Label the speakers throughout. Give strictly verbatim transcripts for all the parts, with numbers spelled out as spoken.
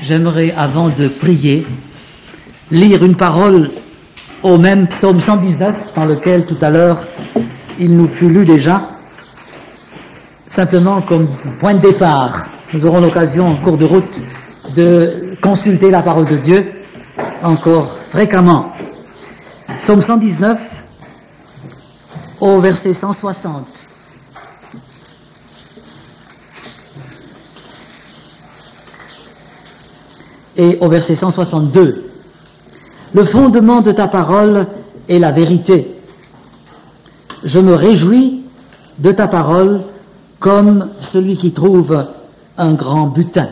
Speaker 1: j'aimerais, avant de prier, lire une parole au même psaume cent dix-neuf, dans lequel tout à l'heure il nous fut lu déjà, simplement comme point de départ. Nous aurons l'occasion en cours de route de consulter la parole de Dieu encore fréquemment. Psaume cent dix-neuf, au verset cent soixante. Et au verset cent soixante-deux. Le fondement de ta parole est la vérité. Je me réjouis de ta parole comme celui qui trouve un grand butin.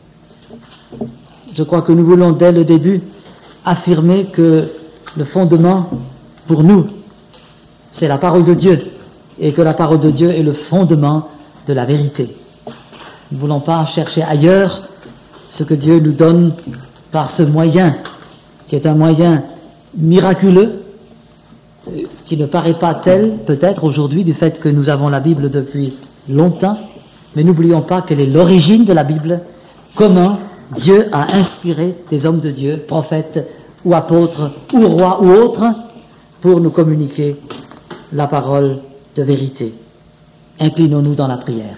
Speaker 1: Je crois que nous voulons dès le début affirmer que le fondement pour nous, c'est la parole de Dieu, et que la parole de Dieu est le fondement de la vérité. Nous ne voulons pas chercher ailleurs ce que Dieu nous donne par ce moyen, qui est un moyen miraculeux, qui ne paraît pas tel, peut-être aujourd'hui, du fait que nous avons la Bible depuis longtemps, mais n'oublions pas quelle est l'origine de la Bible, comment Dieu a inspiré des hommes de Dieu, prophètes ou apôtres ou rois ou autres, pour nous communiquer la parole de vérité. Inclinons-nous dans la prière.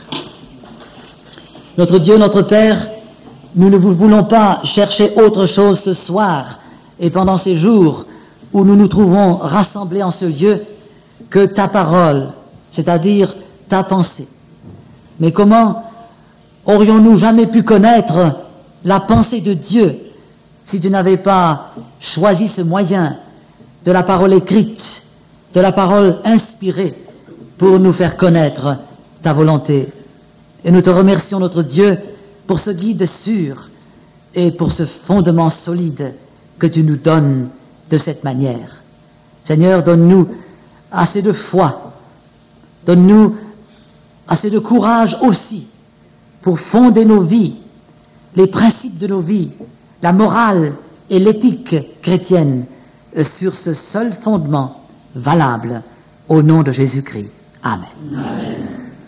Speaker 1: Notre Dieu, notre Père, nous ne voulons pas chercher autre chose ce soir et pendant ces jours où nous nous trouvons rassemblés en ce lieu que ta parole, c'est-à-dire ta pensée. Mais comment aurions-nous jamais pu connaître la pensée de Dieu si tu n'avais pas choisi ce moyen de la parole écrite, de la parole inspirée pour nous faire connaître ta volonté? Et nous te remercions, notre Dieu, pour ce guide sûr et pour ce fondement solide que tu nous donnes de cette manière. Seigneur, donne-nous assez de foi, donne-nous assez de courage aussi pour fonder nos vies, les principes de nos vies, la morale et l'éthique chrétienne sur ce seul fondement valable au nom de Jésus-Christ. Amen. Amen.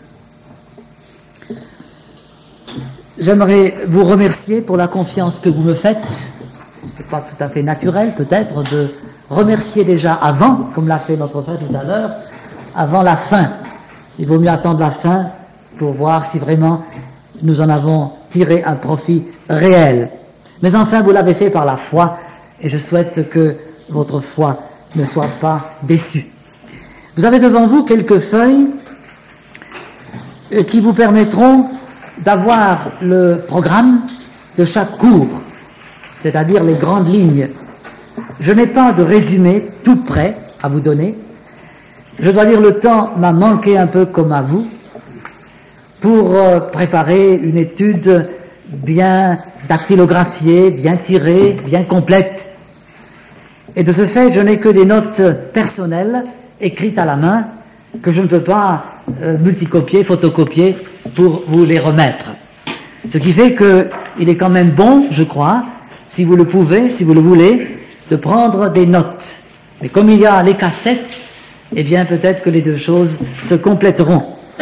Speaker 1: J'aimerais vous remercier pour la confiance que vous me faites. C'est pas tout à fait naturel, peut-être, de remercier déjà avant, comme l'a fait notre frère tout à l'heure, avant la fin. Il vaut mieux attendre la fin pour voir si vraiment nous en avons tiré un profit réel. Mais enfin, vous l'avez fait par la foi, et je souhaite que votre foi ne soit pas déçue. Vous avez devant vous quelques feuilles qui vous permettront d'avoir le programme de chaque cours, c'est-à-dire les grandes lignes. Je n'ai pas de résumé tout prêt à vous donner. Je dois dire, le temps m'a manqué un peu comme à vous pour euh, préparer une étude bien dactylographiée, bien tirée, bien complète. Et de ce fait, je n'ai que des notes personnelles écrites à la main que je ne peux pas euh, multicopier, photocopier pour vous les remettre. Ce qui fait qu'il est quand même bon, je crois, si vous le pouvez, si vous le voulez, de prendre des notes. Mais comme il y a les cassettes, eh bien peut-être que les deux choses se compléteront.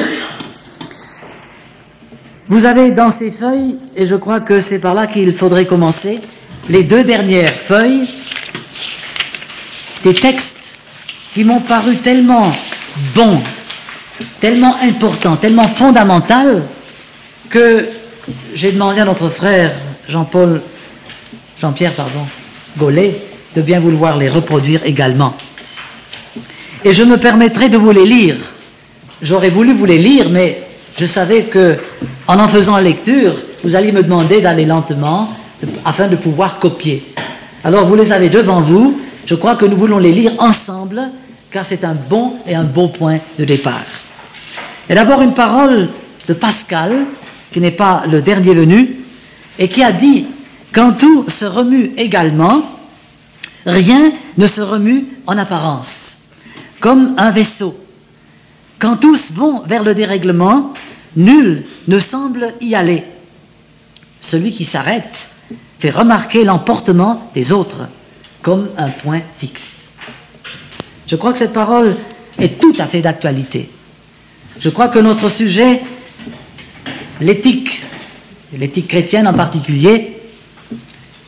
Speaker 1: Vous avez dans ces feuilles, et je crois que c'est par là qu'il faudrait commencer, les deux dernières feuilles, des textes qui m'ont paru tellement bons, tellement importants, tellement fondamentaux, que j'ai demandé à notre frère Jean-Paul, Jean-Pierre, pardon, Gollet, de bien vouloir les reproduire également. Et je me permettrai de vous les lire. J'aurais voulu vous les lire, mais je savais que, en en faisant la lecture, vous alliez me demander d'aller lentement, de, afin de pouvoir copier. Alors vous les avez devant vous. Je crois que nous voulons les lire ensemble, car c'est un bon et un beau point de départ. Et d'abord une parole de Pascal, qui n'est pas le dernier venu, et qui a dit « Quand tout se remue également, rien ne se remue en apparence, comme un vaisseau. Quand tous vont vers le dérèglement, nul ne semble y aller. Celui qui s'arrête fait remarquer l'emportement des autres, comme un point fixe. » Je crois que cette parole est tout à fait d'actualité. Je crois que notre sujet, l'éthique, l'éthique chrétienne en particulier,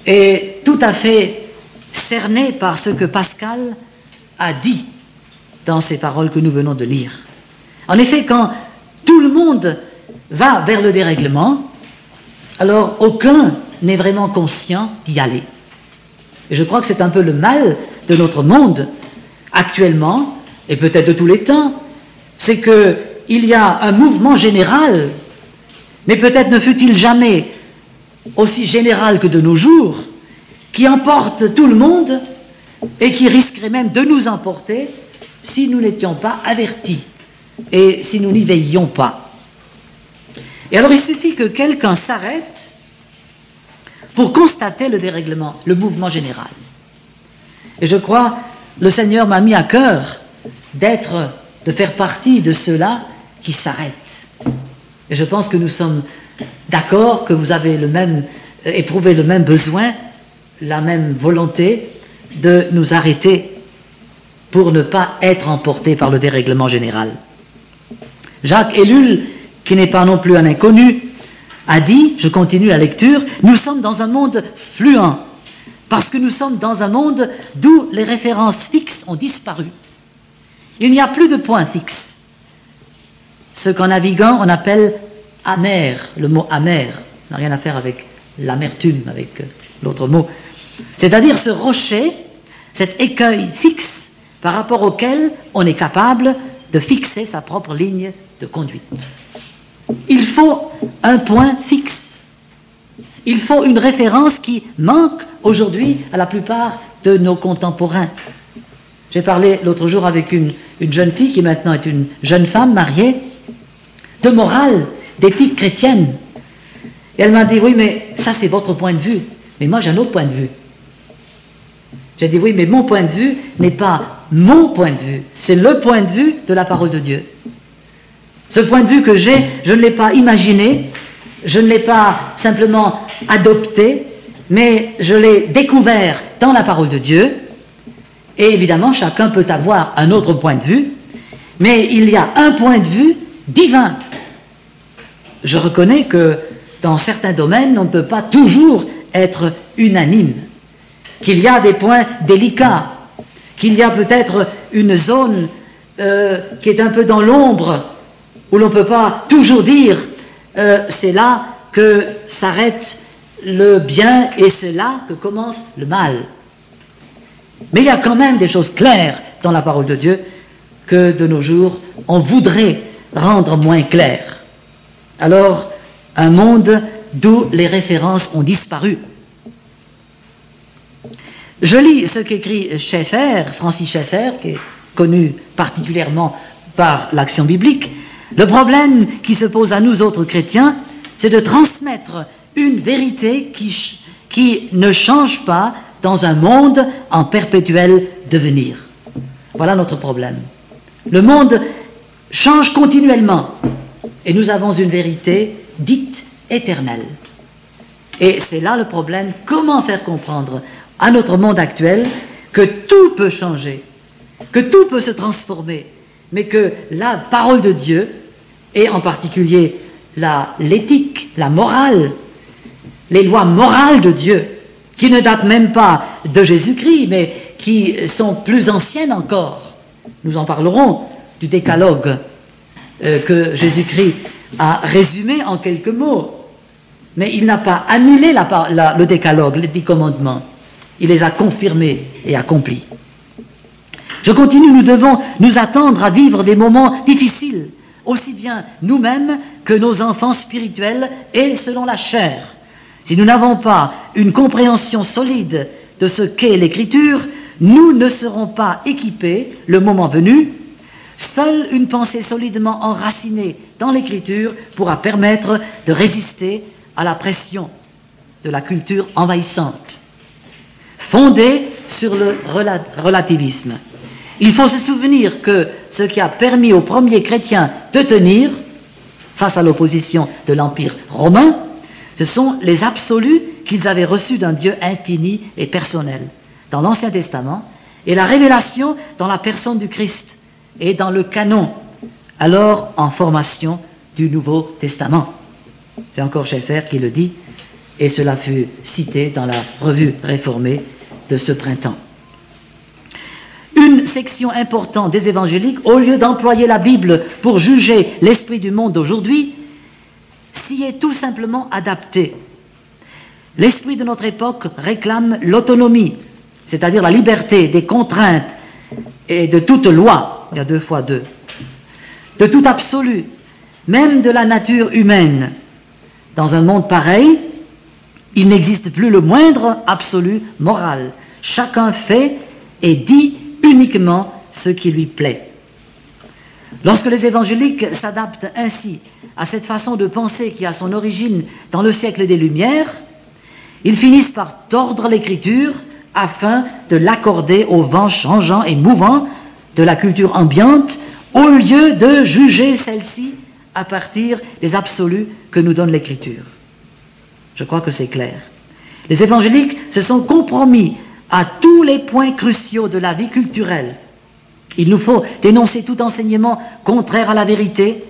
Speaker 1: est tout à fait cerné par ce que Pascal a dit dans ces paroles que nous venons de lire. En effet, quand tout le monde va vers le dérèglement, alors aucun n'est vraiment conscient d'y aller. Et je crois que c'est un peu le mal de notre monde actuellement, et peut-être de tous les temps, c'est qu'il y a un mouvement général, mais peut-être ne fut-il jamais aussi général que de nos jours, qui emporte tout le monde et qui risquerait même de nous emporter si nous n'étions pas avertis et si nous n'y veillions pas. Et alors il suffit que quelqu'un s'arrête pour constater le dérèglement, le mouvement général. Et je crois, le Seigneur m'a mis à cœur d'être, de faire partie de ceux-là qui s'arrêtent. Et je pense que nous sommes d'accord, que vous avez le même, éprouvé le même besoin, la même volonté de nous arrêter pour ne pas être emportés par le dérèglement général. Jacques Ellul, qui n'est pas non plus un inconnu, a dit, je continue la lecture, nous sommes dans un monde fluent, parce que nous sommes dans un monde d'où les références fixes ont disparu. Il n'y a plus de points fixes. Ce qu'en naviguant on appelle amer, le mot amer n'a rien à faire avec l'amertume, avec l'autre mot. C'est-à-dire ce rocher, cet écueil fixe par rapport auquel on est capable de fixer sa propre ligne de conduite. Il faut un point fixe. Il faut une référence qui manque aujourd'hui à la plupart de nos contemporains. J'ai parlé l'autre jour avec une, une jeune fille qui maintenant est une jeune femme mariée, de morale, d'éthique chrétienne. Et elle m'a dit, oui, mais ça c'est votre point de vue, mais moi j'ai un autre point de vue. J'ai dit, oui, mais mon point de vue n'est pas mon point de vue, c'est le point de vue de la parole de Dieu. Ce point de vue que j'ai, je ne l'ai pas imaginé, je ne l'ai pas simplement adopté, mais je l'ai découvert dans la parole de Dieu. Et évidemment, chacun peut avoir un autre point de vue, mais il y a un point de vue divin. Je reconnais que dans certains domaines, on ne peut pas toujours être unanime, qu'il y a des points délicats, qu'il y a peut-être une zone euh, qui est un peu dans l'ombre, où l'on ne peut pas toujours dire euh, c'est là que s'arrête le bien et c'est là que commence le mal. Mais il y a quand même des choses claires dans la parole de Dieu que de nos jours on voudrait rendre moins claires. Alors, un monde d'où les références ont disparu. Je lis ce qu'écrit Schaeffer, Francis Schaeffer, qui est connu particulièrement par l'action biblique. Le problème qui se pose à nous autres chrétiens, c'est de transmettre une vérité qui, qui ne change pas dans un monde en perpétuel devenir. Voilà notre problème. Le monde change continuellement et nous avons une vérité dite éternelle. Et c'est là le problème, comment faire comprendre à notre monde actuel que tout peut changer, que tout peut se transformer, mais que la parole de Dieu, et en particulier la, l'éthique, la morale, les lois morales de Dieu, qui ne datent même pas de Jésus-Christ, mais qui sont plus anciennes encore. Nous en parlerons du décalogue euh, que Jésus-Christ a résumé en quelques mots. Mais il n'a pas annulé la, la, le décalogue, les dix commandements. Il les a confirmés et accomplis. Je continue, nous devons nous attendre à vivre des moments difficiles, aussi bien nous-mêmes que nos enfants spirituels et selon la chair. Si nous n'avons pas une compréhension solide de ce qu'est l'Écriture, nous ne serons pas équipés, le moment venu. Seule une pensée solidement enracinée dans l'Écriture pourra permettre de résister à la pression de la culture envahissante, fondée sur le relativisme. Il faut se souvenir que ce qui a permis aux premiers chrétiens de tenir face à l'opposition de l'Empire romain, ce sont les absolus qu'ils avaient reçus d'un Dieu infini et personnel dans l'Ancien Testament et la révélation dans la personne du Christ et dans le canon, alors en formation du Nouveau Testament. C'est encore Schaeffer qui le dit. et cela fut cité dans la revue réformée de ce printemps. Une section importante des évangéliques, au lieu d'employer la Bible pour juger l'esprit du monde d'aujourd'hui, s'y est tout simplement adaptée. L'esprit de notre époque réclame l'autonomie, c'est-à-dire la liberté des contraintes et de toute loi, il y a deux fois deux, de tout absolu, même de la nature humaine. Dans un monde pareil, il n'existe plus le moindre absolu moral. Chacun fait et dit uniquement ce qui lui plaît. Lorsque les évangéliques s'adaptent ainsi à cette façon de penser qui a son origine dans le siècle des Lumières, ils finissent par tordre l'écriture afin de l'accorder au vent changeant et mouvant de la culture ambiante, au lieu de juger celle-ci à partir des absolus que nous donne l'écriture. Je crois que c'est clair. Les évangéliques se sont compromis à tous les points cruciaux de la vie culturelle. Il nous faut dénoncer tout enseignement contraire à la vérité.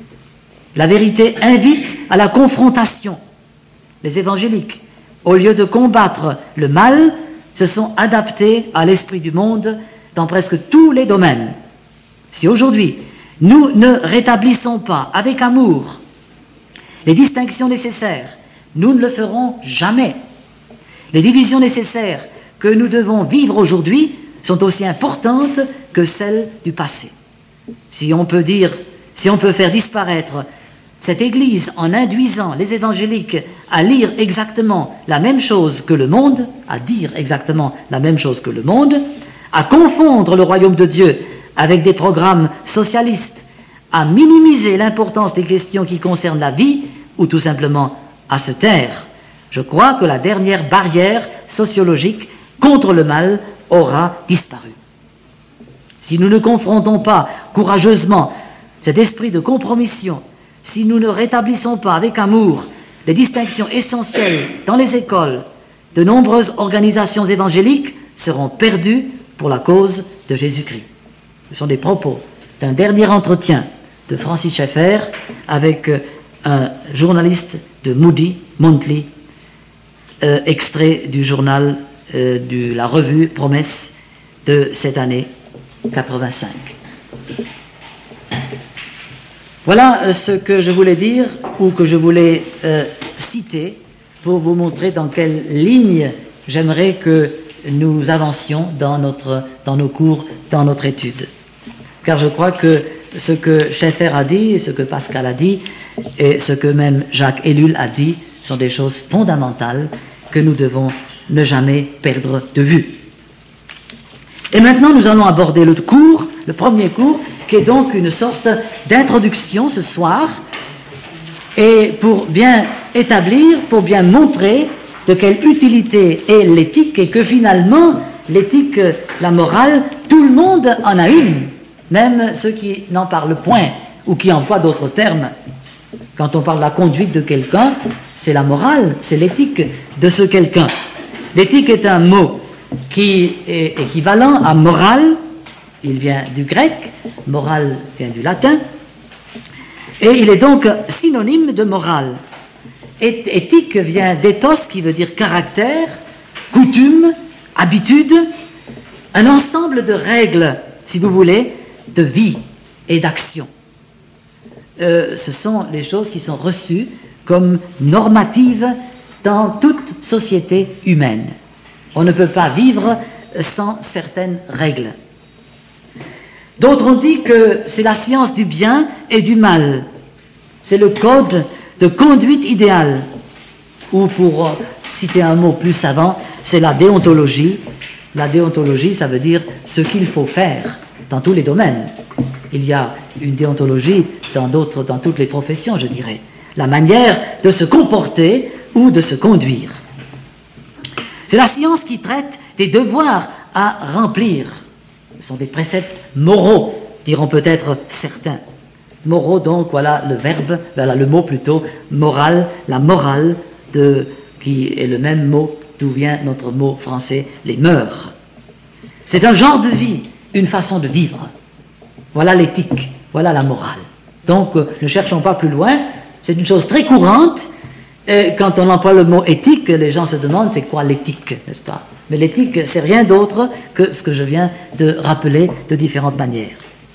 Speaker 1: La vérité invite à la confrontation. Les évangéliques, au lieu de combattre le mal, se sont adaptés à l'esprit du monde dans presque tous les domaines. Si aujourd'hui, nous ne rétablissons pas avec amour les distinctions nécessaires, nous ne le ferons jamais. Les divisions nécessaires que nous devons vivre aujourd'hui sont aussi importantes que celles du passé. Si on peut dire, si on peut faire disparaître cette Église en induisant les évangéliques à lire exactement la même chose que le monde, à dire exactement la même chose que le monde, à confondre le royaume de Dieu avec des programmes socialistes, à minimiser l'importance des questions qui concernent la vie, ou tout simplement à se taire, je crois que la dernière barrière sociologique contre le mal aura disparu. Si nous ne confrontons pas courageusement cet esprit de compromission, si nous ne rétablissons pas avec amour les distinctions essentielles dans les écoles, de nombreuses organisations évangéliques seront perdues pour la cause de Jésus-Christ. Ce sont des propos d'un dernier entretien de Francis Schaeffer avec un journaliste de Moody, Monthly, euh, extrait du journal euh, de la revue Promesse de cette année quatre-vingt-cinq. Voilà ce que je voulais dire, ou que je voulais euh, citer, pour vous montrer dans quelle ligne j'aimerais que nous avancions dans, notre, dans nos cours, dans notre étude. Car je crois que ce que Schaeffer a dit, ce que Pascal a dit, et ce que même Jacques Ellul a dit, sont des choses fondamentales que nous devons ne jamais perdre de vue. Et maintenant, nous allons aborder le cours, le premier cours, qui est donc une sorte d'introduction ce soir, et pour bien établir, pour bien montrer de quelle utilité est l'éthique, et que finalement, l'éthique, la morale, tout le monde en a une, même ceux qui n'en parlent point, ou qui emploient d'autres termes. Quand on parle de la conduite de quelqu'un, c'est la morale, c'est l'éthique de ce quelqu'un. L'éthique est un mot qui est équivalent à morale, il vient du grec, morale vient du latin, et il est donc synonyme de morale. Et éthique vient d'éthos, qui veut dire caractère, coutume, habitude, un ensemble de règles, si vous voulez, de vie et d'action. Euh, ce sont les choses qui sont reçues comme normatives dans toute société humaine. On ne peut pas vivre sans certaines règles. D'autres ont dit que c'est la science du bien et du mal. C'est le code de conduite idéale. Ou pour euh, citer un mot plus savant, c'est la déontologie. La déontologie, ça veut dire ce qu'il faut faire dans tous les domaines. Il y a une déontologie dans d'autres, dans toutes les professions, je dirais. La manière de se comporter ou de se conduire. C'est la science qui traite des devoirs à remplir. Ce sont des préceptes moraux, diront peut-être certains. Moraux, donc, voilà le verbe, voilà le mot plutôt, moral, la morale, de, qui est le même mot d'où vient notre mot français, les mœurs. C'est un genre de vie, une façon de vivre. Voilà l'éthique, voilà la morale. Donc, euh, ne cherchons pas plus loin, c'est une chose très courante, Et quand on emploie le mot éthique, les gens se demandent c'est quoi l'éthique, n'est-ce pas? Mais l'éthique, c'est rien d'autre que ce que je viens de rappeler de différentes manières.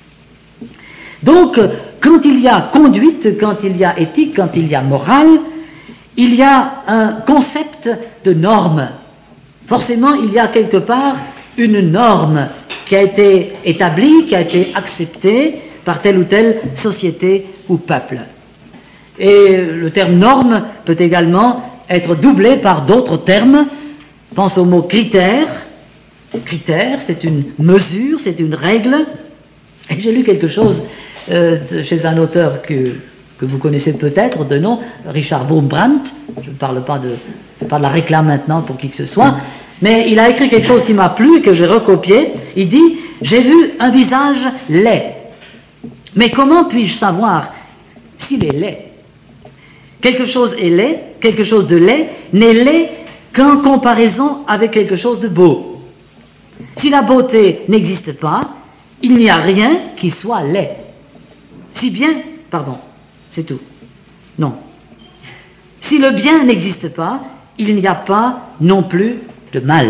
Speaker 1: Donc, quand il y a conduite, quand il y a éthique, quand il y a morale, il y a un concept de norme. Forcément, il y a quelque part une norme qui a été établie, qui a été acceptée par telle ou telle société ou peuple. Et le terme norme peut également être doublé par d'autres termes. Pense au mot critère. Critère, c'est une mesure, c'est une règle. Et j'ai lu quelque chose euh, de, chez un auteur que, que vous connaissez peut-être de nom, Richard Wurmbrandt. Je ne parle pas de, pas de la réclame maintenant pour qui que ce soit, mais il a écrit quelque chose qui m'a plu et que j'ai recopié. Il dit « J'ai vu un visage laid. Mais comment puis-je savoir s'il est laid ? Quelque chose est laid, quelque chose de laid n'est laid qu'en comparaison avec quelque chose de beau. Si la beauté n'existe pas, il n'y a rien qui soit laid. Si bien, pardon, c'est tout. Non. Si le bien n'existe pas, il n'y a pas non plus de mal.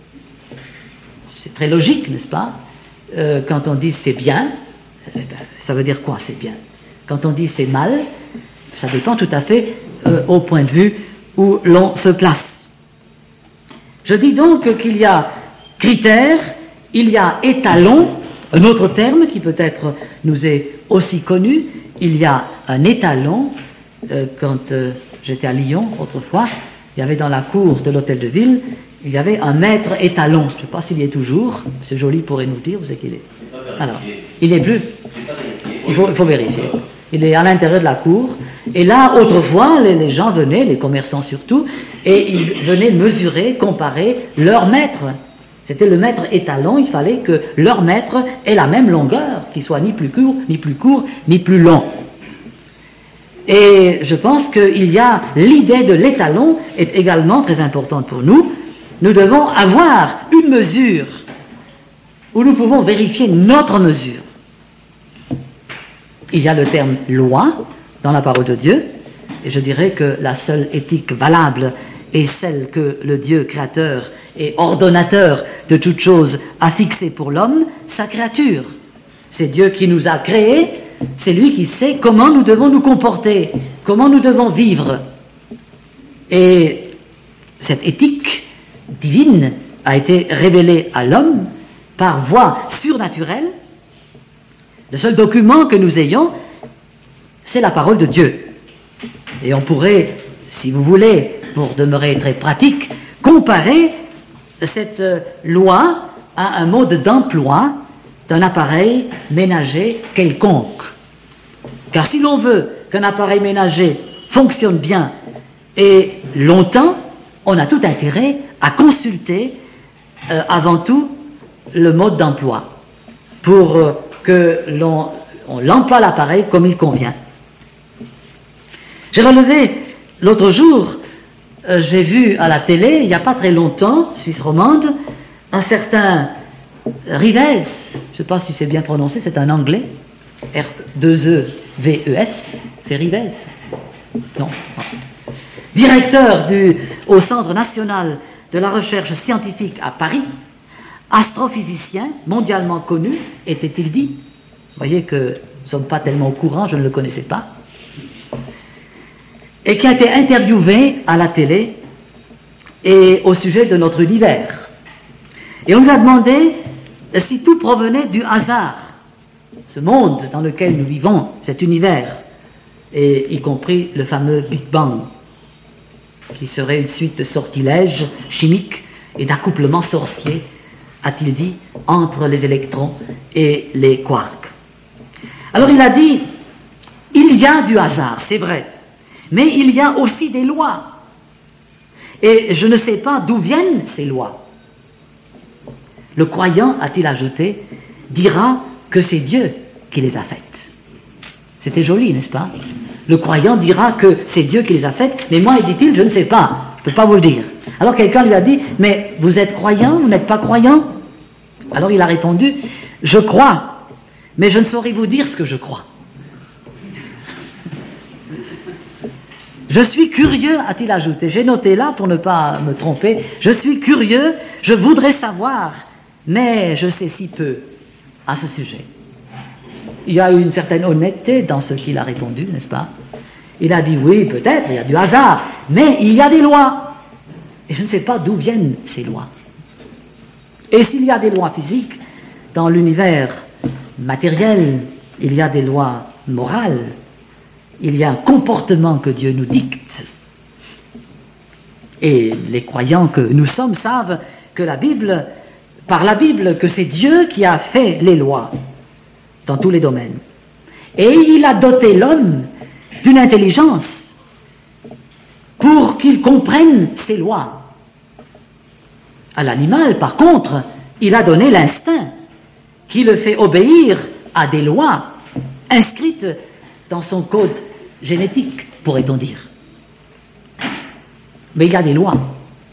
Speaker 1: C'est très logique, n'est-ce pas? euh, Quand on dit c'est bien, eh ben, ça veut dire quoi c'est bien? Quand on dit c'est mal, ça dépend tout à fait euh, au point de vue où l'on se place. Je dis donc qu'il y a critères, il y a étalon, un autre terme qui peut-être nous est aussi connu, il y a un étalon. Euh, quand euh, j'étais à Lyon autrefois, il y avait dans la cour de l'hôtel de ville, il y avait un maître étalon. Je ne sais pas s'il y est toujours, M. Joly pourrait nous dire où c'est qu'il est. Alors, il n'est plus. Il faut, il faut vérifier. Il est à l'intérieur de la cour. Et là, autrefois, les, les gens venaient, les commerçants surtout, et ils venaient mesurer, comparer leur maître. C'était le maître étalon, il fallait que leur maître ait la même longueur, qu'il soit ni plus court, ni plus court, ni plus long. Et je pense qu'il y a l'idée de l'étalon est également très importante pour nous. Nous devons avoir une mesure où nous pouvons vérifier notre mesure. Il y a le terme loi dans la parole de Dieu, et je dirais que la seule éthique valable est celle que le Dieu créateur et ordonnateur de toutes choses a fixée pour l'homme, sa créature. C'est Dieu qui nous a créés, c'est lui qui sait comment nous devons nous comporter, comment nous devons vivre. Et cette éthique divine a été révélée à l'homme par voie surnaturelle. Le seul document que nous ayons, c'est la parole de Dieu. Et on pourrait, si vous voulez, pour demeurer très pratique, comparer cette loi à un mode d'emploi d'un appareil ménager quelconque. Car si l'on veut qu'un appareil ménager fonctionne bien et longtemps, on a tout intérêt à consulter euh, avant tout le mode d'emploi pour euh, que l'on on emploie l'appareil comme il convient. J'ai relevé l'autre jour, euh, j'ai vu à la télé, il n'y a pas très longtemps, Suisse romande, un certain Rives, je ne sais pas si c'est bien prononcé, c'est un anglais, R deux E V E S, c'est Rives, non, directeur du, au Centre national de la recherche scientifique à Paris, astrophysicien mondialement connu, était-il dit. Vous voyez que nous ne sommes pas tellement au courant, je ne le connaissais pas, et qui a été interviewé à la télé et au sujet de notre univers. Et on lui a demandé si tout provenait du hasard, ce monde dans lequel nous vivons, cet univers, et y compris le fameux Big Bang, qui serait une suite de sortilèges chimiques et d'accouplements sorciers, a-t-il dit, entre les électrons et les quarks. Alors il a dit, il y a du hasard, c'est vrai, mais il y a aussi des lois. Et je ne sais pas d'où viennent ces lois. Le croyant, a-t-il ajouté, dira que c'est Dieu qui les a faites. C'était joli, n'est-ce pas? Le croyant dira que c'est Dieu qui les a faites, mais moi, dit-il, je ne sais pas, je ne peux pas vous le dire. Alors quelqu'un lui a dit, mais vous êtes croyant, vous n'êtes pas croyant? Alors il a répondu, je crois, mais je ne saurais vous dire ce que je crois. Je suis curieux, a-t-il ajouté. J'ai noté là pour ne pas me tromper. Je suis curieux, je voudrais savoir, mais je sais si peu à ce sujet. Il y a eu une certaine honnêteté dans ce qu'il a répondu, n'est-ce pas? Il a dit oui, peut-être, il y a du hasard, mais il y a des lois. Et je ne sais pas d'où viennent ces lois. Et s'il y a des lois physiques, dans l'univers matériel, il y a des lois morales. Il y a un comportement que Dieu nous dicte. Et les croyants que nous sommes savent que la Bible, par la Bible, que c'est Dieu qui a fait les lois dans tous les domaines. Et il a doté l'homme d'une intelligence pour qu'il comprenne ces lois. À l'animal, par contre, il a donné l'instinct qui le fait obéir à des lois inscrites dans son code génétique, pourrait-on dire. Mais il y a des lois.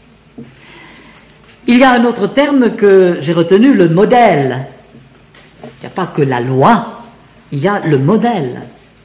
Speaker 1: Il y a un autre terme que j'ai retenu, le modèle. Il n'y a pas que la loi, il y a le modèle.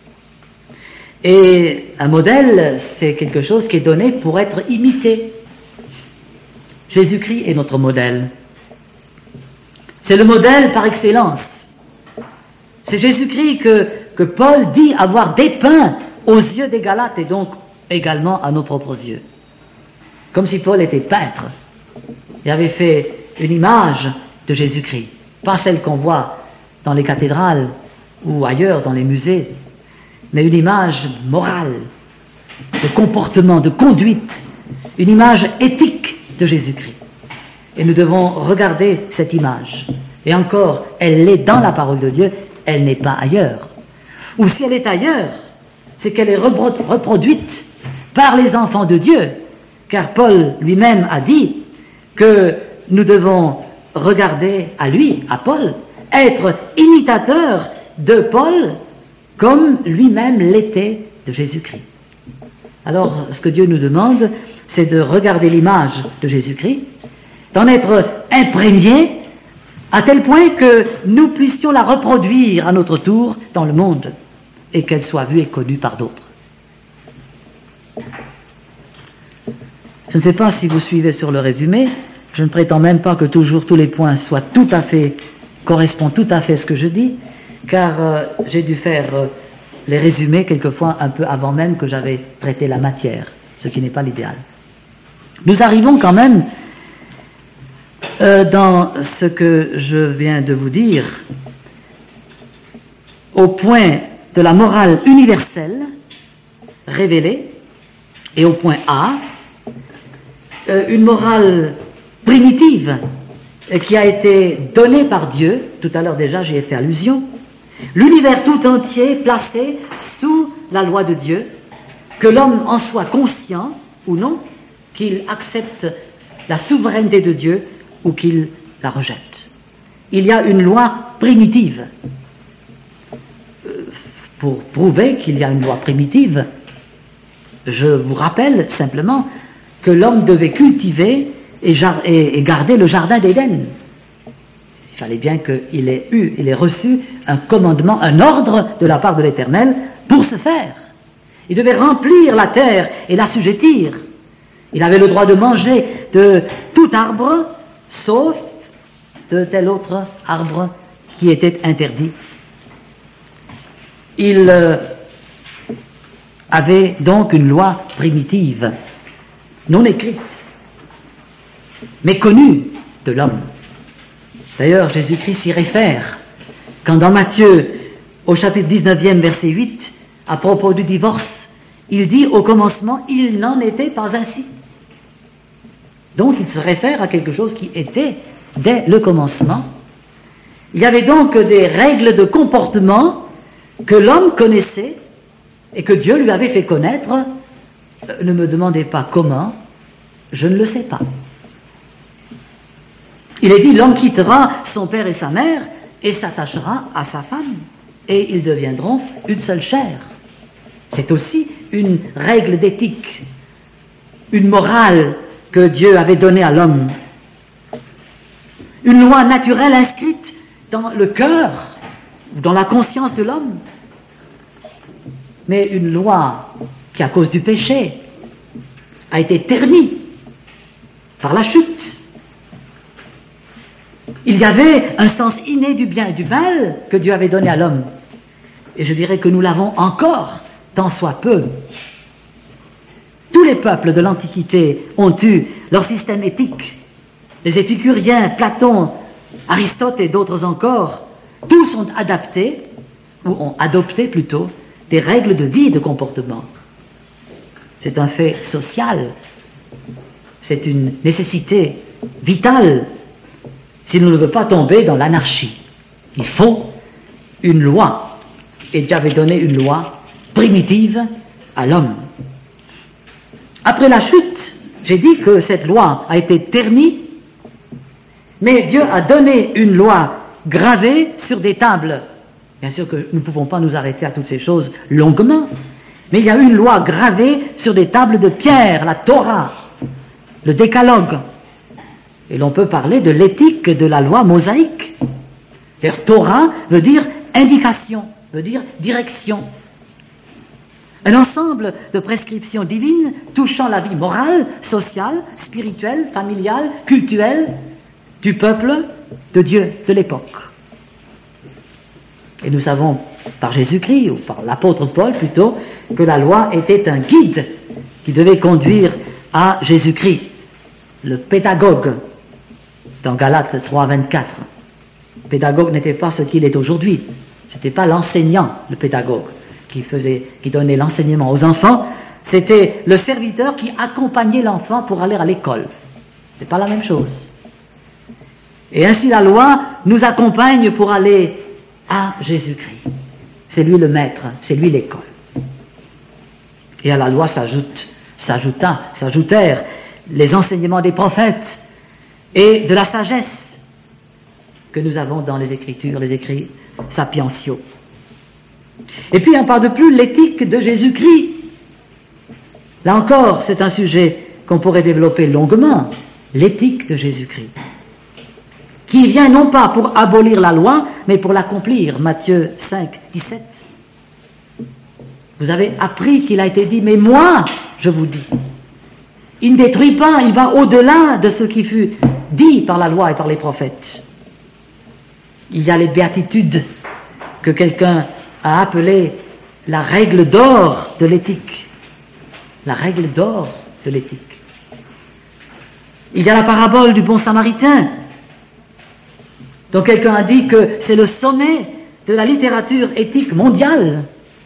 Speaker 1: Et un modèle, c'est quelque chose qui est donné pour être imité. Jésus-Christ est notre modèle. C'est le modèle par excellence. C'est Jésus-Christ que, que Paul dit avoir dépeint aux yeux des Galates et donc également à nos propres yeux. Comme si Paul était peintre. Il avait fait une image de Jésus-Christ. Pas celle qu'on voit dans les cathédrales ou ailleurs dans les musées, mais une image morale, de comportement, de conduite, une image éthique de Jésus-Christ. Et nous devons regarder cette image. Et encore, elle est dans la parole de Dieu, elle n'est pas ailleurs. Ou si elle est ailleurs, c'est qu'elle est reproduite par les enfants de Dieu. Car Paul lui-même a dit que nous devons regarder à lui, à Paul, être imitateur de Paul comme lui-même l'était de Jésus-Christ. Alors, ce que Dieu nous demande, c'est de regarder l'image de Jésus-Christ, d'en être imprégné à tel point que nous puissions la reproduire à notre tour dans le monde et qu'elle soit vue et connue par d'autres. Je ne sais pas si vous suivez sur le résumé, je ne prétends même pas que toujours tous les points soient tout à fait, correspondent tout à fait à ce que je dis, car euh, j'ai dû faire euh, les résumés quelquefois un peu avant même que j'avais traité la matière, ce qui n'est pas l'idéal. Nous arrivons quand même euh, dans ce que je viens de vous dire au point de la morale universelle révélée et au point A, euh, une morale primitive euh, qui a été donnée par Dieu. Tout à l'heure déjà j'y ai fait allusion. L'univers tout entier placé sous la loi de Dieu, que l'homme en soit conscient ou non, qu'il accepte la souveraineté de Dieu ou qu'il la rejette. Il y a une loi primitive. Pour prouver qu'il y a une loi primitive, je vous rappelle simplement que l'homme devait cultiver et, jar- et, et garder le jardin d'Éden. Il fallait bien qu'il ait eu, il ait reçu un commandement, un ordre de la part de l'Éternel pour ce faire. Il devait remplir la terre et l'assujettir. Il avait le droit de manger de tout arbre, sauf de tel autre arbre qui était interdit. Il euh, avait donc une loi primitive, non écrite, mais connue de l'homme. D'ailleurs, Jésus-Christ s'y réfère, quand dans Matthieu, au chapitre dix-neuvième, verset huit, à propos du divorce, il dit au commencement, il n'en était pas ainsi. Donc il se réfère à quelque chose qui était dès le commencement. Il y avait donc des règles de comportement que l'homme connaissait et que Dieu lui avait fait connaître. Euh, ne me demandez pas comment, je ne le sais pas. Il est dit, l'homme quittera son père et sa mère et s'attachera à sa femme et ils deviendront une seule chair. C'est aussi une règle d'éthique, une morale que Dieu avait donnée à l'homme. Une loi naturelle inscrite dans le cœur, dans la conscience de l'homme. Mais une loi qui, à cause du péché, a été terni par la chute. Il y avait un sens inné du bien et du mal que Dieu avait donné à l'homme. Et je dirais que nous l'avons encore, tant soit peu. Tous les peuples de l'Antiquité ont eu leur système éthique. Les épicuriens, Platon, Aristote et d'autres encore, tous ont adapté, ou ont adopté plutôt, des règles de vie et de comportement. C'est un fait social. C'est une nécessité vitale si nous ne voulons pas tomber dans l'anarchie. Il faut une loi. Et Dieu avait donné une loi primitive à l'homme. Après la chute, j'ai dit que cette loi a été ternie, mais Dieu a donné une loi gravée sur des tables. Bien sûr que nous ne pouvons pas nous arrêter à toutes ces choses longuement, mais il y a une loi gravée sur des tables de pierre, la Torah, le décalogue. Et l'on peut parler de l'éthique de la loi mosaïque. D'ailleurs, Torah veut dire indication, veut dire direction. Un ensemble de prescriptions divines touchant la vie morale, sociale, spirituelle, familiale, cultuelle du peuple de Dieu de l'époque. Et nous savons par Jésus-Christ, ou par l'apôtre Paul plutôt, que la loi était un guide qui devait conduire à Jésus-Christ, le pédagogue, dans Galates trois, vingt-quatre. Le pédagogue n'était pas ce qu'il est aujourd'hui. Ce n'était pas l'enseignant, le pédagogue, qui faisait, qui donnait l'enseignement aux enfants. C'était le serviteur qui accompagnait l'enfant pour aller à l'école. C'est pas la même chose. Et ainsi la loi nous accompagne pour aller à Jésus-Christ. C'est lui le maître, c'est lui l'école. Et à la loi s'ajoute, s'ajouta, s'ajoutèrent les enseignements des prophètes et de la sagesse que nous avons dans les Écritures, les écrits sapientiaux. Et puis un pas de plus, l'éthique de Jésus-Christ. Là encore, c'est un sujet qu'on pourrait développer longuement, l'éthique de Jésus-Christ, qui vient non pas pour abolir la loi, mais pour l'accomplir. Matthieu cinq, dix-sept. Vous avez appris qu'il a été dit, mais moi, je vous dis. Il ne détruit pas, il va au-delà de ce qui fut dit par la loi et par les prophètes. Il y a les béatitudes que quelqu'un a appelées la règle d'or de l'éthique. La règle d'or de l'éthique. Il y a la parabole du bon samaritain, dont quelqu'un a dit que c'est le sommet de la littérature éthique mondiale.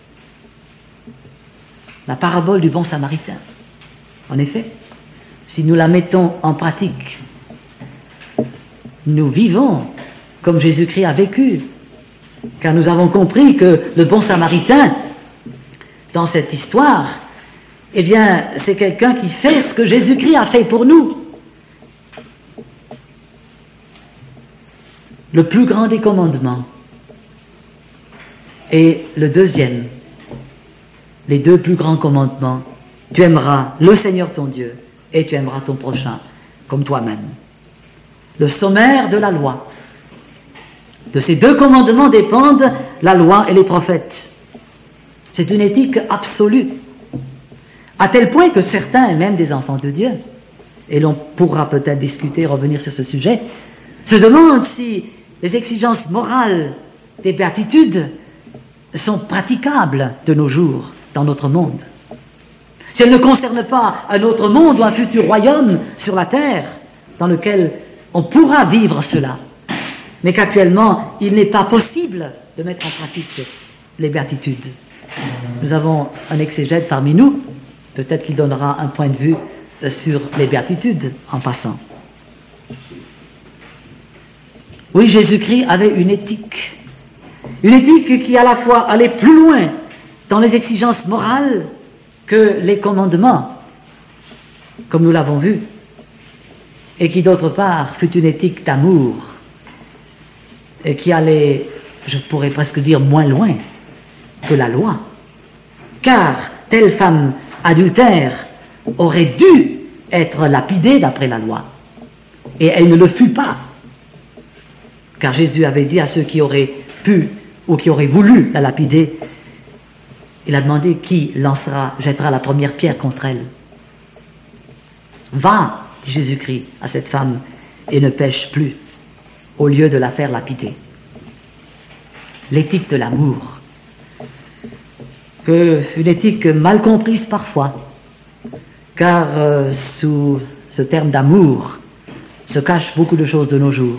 Speaker 1: La parabole du bon samaritain. En effet, si nous la mettons en pratique, nous vivons comme Jésus-Christ a vécu, car nous avons compris que le bon samaritain, dans cette histoire, eh bien, c'est quelqu'un qui fait ce que Jésus-Christ a fait pour nous. Le plus grand des commandements et le deuxième, les deux plus grands commandements, tu aimeras le Seigneur ton Dieu et tu aimeras ton prochain comme toi-même. Le sommaire de la loi. De ces deux commandements dépendent la loi et les prophètes. C'est une éthique absolue, à tel point que certains, même des enfants de Dieu, et l'on pourra peut-être discuter, revenir sur ce sujet, se demandent si les exigences morales des béatitudes sont praticables de nos jours dans notre monde. Si elles ne concernent pas un autre monde ou un futur royaume sur la terre dans lequel on pourra vivre cela, mais qu'actuellement il n'est pas possible de mettre en pratique les béatitudes. Nous avons un exégète parmi nous, peut-être qu'il donnera un point de vue sur les béatitudes en passant. Oui, Jésus-Christ avait une éthique, une éthique qui à la fois allait plus loin dans les exigences morales que les commandements, comme nous l'avons vu, et qui d'autre part fut une éthique d'amour, et qui allait, je pourrais presque dire, moins loin que la loi. Car telle femme adultère aurait dû être lapidée d'après la loi, et elle ne le fut pas. Car Jésus avait dit à ceux qui auraient pu ou qui auraient voulu la lapider, Il a demandé qui lancera, jettera la première pierre contre elle. Va, dit Jésus-Christ à cette femme, et ne pêche plus, au lieu de la faire lapider. L'éthique de l'amour, que une éthique mal comprise parfois, car euh, sous ce terme d'amour se cachent beaucoup de choses de nos jours.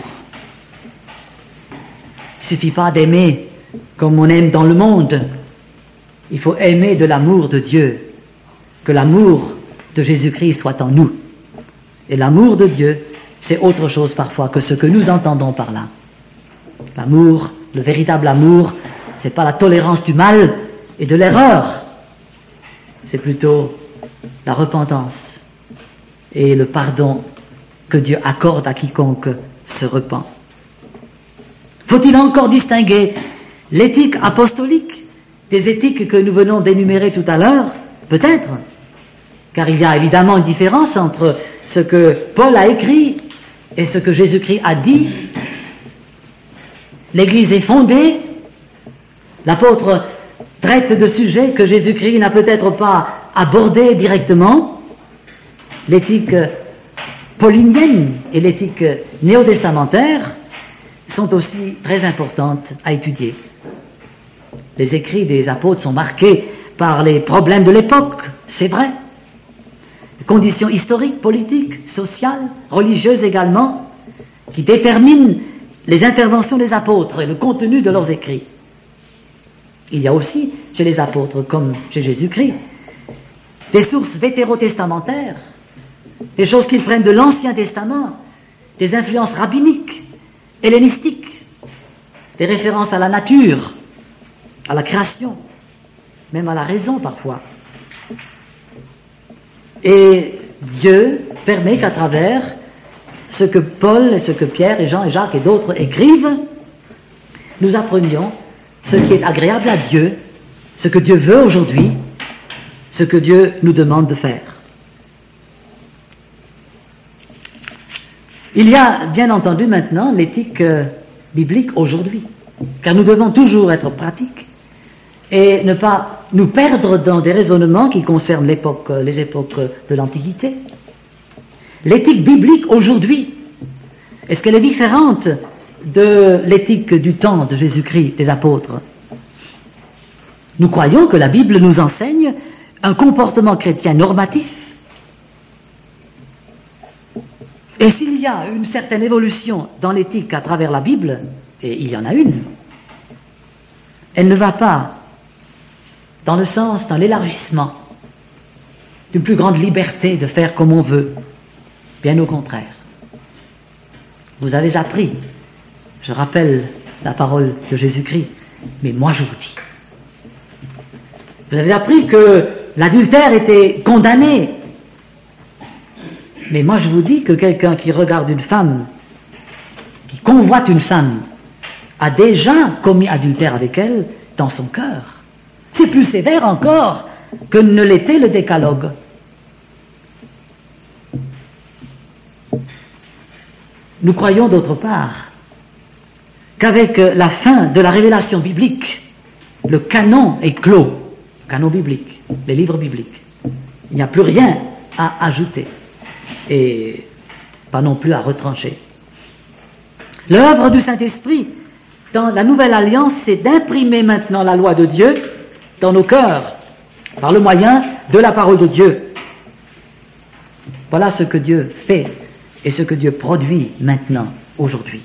Speaker 1: Il ne suffit pas d'aimer comme on aime dans le monde, il faut aimer de l'amour de Dieu, que l'amour de Jésus-Christ soit en nous. Et l'amour de Dieu, c'est autre chose parfois que ce que nous entendons par là. L'amour, le véritable amour, c'est pas la tolérance du mal et de l'erreur, c'est plutôt la repentance et le pardon que Dieu accorde à quiconque se repent. Faut-il encore distinguer l'éthique apostolique des éthiques que nous venons d'énumérer tout à l'heure? Peut-être, car il y a évidemment une différence entre ce que Paul a écrit et ce que Jésus-Christ a dit. L'Église est fondée, l'apôtre traite de sujets que Jésus-Christ n'a peut-être pas abordés directement. L'éthique paulinienne et l'éthique néo-testamentaire sont aussi très importantes à étudier. Les écrits des apôtres sont marqués par les problèmes de l'époque, c'est vrai. Les conditions historiques, politiques, sociales, religieuses également, qui déterminent les interventions des apôtres et le contenu de leurs écrits. Il y a aussi, chez les apôtres comme chez Jésus-Christ, des sources vétérotestamentaires, des choses qu'ils prennent de l'Ancien Testament, des influences rabbiniques, hellénistiques, des références à la nature, à la création, même à la raison parfois. Et Dieu permet qu'à travers ce que Paul et ce que Pierre et Jean et Jacques et d'autres écrivent, nous apprenions ce qui est agréable à Dieu, ce que Dieu veut aujourd'hui, ce que Dieu nous demande de faire. Il y a bien entendu maintenant l'éthique euh, biblique aujourd'hui, car nous devons toujours être pratiques et ne pas nous perdre dans des raisonnements qui concernent l'époque, les époques de l'Antiquité. L'éthique biblique aujourd'hui, est-ce qu'elle est différente de l'éthique du temps de Jésus-Christ, des apôtres? Nous croyons que la Bible nous enseigne un comportement chrétien normatif. Et s'il y a une certaine évolution dans l'éthique à travers la Bible, et il y en a une, elle ne va pas dans le sens, dans l'élargissement d'une plus grande liberté de faire comme on veut. Bien au contraire. Vous avez appris, je rappelle la parole de Jésus-Christ, mais moi je vous dis. Vous avez appris que l'adultère était condamné. Mais moi je vous dis que quelqu'un qui regarde une femme, qui convoite une femme, a déjà commis adultère avec elle dans son cœur. C'est plus sévère encore que ne l'était le décalogue. Nous croyons d'autre part qu'avec la fin de la révélation biblique, le canon est clos, le canon biblique, les livres bibliques. Il n'y a plus rien à ajouter et pas non plus à retrancher. L'œuvre du Saint-Esprit dans la Nouvelle Alliance, c'est d'imprimer maintenant la loi de Dieu dans nos cœurs, par le moyen de la parole de Dieu. Voilà ce que Dieu fait et ce que Dieu produit maintenant, aujourd'hui.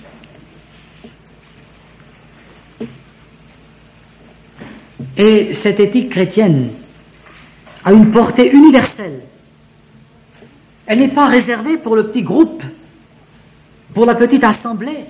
Speaker 1: Et cette éthique chrétienne a une portée universelle. Elle n'est pas réservée pour le petit groupe, pour la petite assemblée